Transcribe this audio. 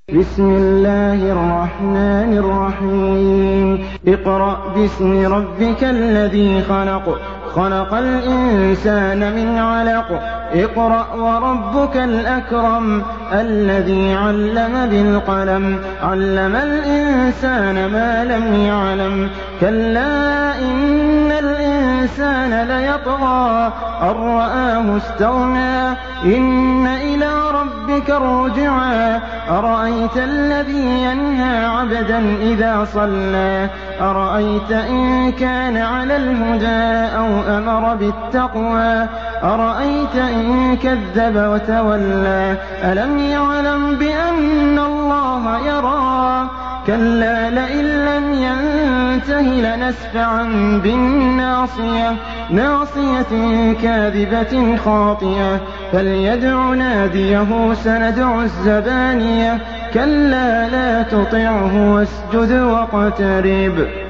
بسم الله الرحمن الرحيم اقرأ باسم ربك الذي خلق خلق الإنسان من علق اقرأ وربك الأكرم الذي علم بالقلم علم الإنسان ما لم يعلم كلا إن الإنسان ليطغى أن رآه استغنى إن إلى ربك الرجعى أرأيت الذي ينهى عبدا إذا صلى أرأيت إن كان على الهدى أو أمر بالتقوى أرأيت إن كذب وتولى ألم يعلم بأن الله يرى كلا لئن لم ينته لنسفعا بالناصية ناصية كاذبة خاطئة فليدع ناديه سندع الزبانية كلا لا تطعه واسجد واقترب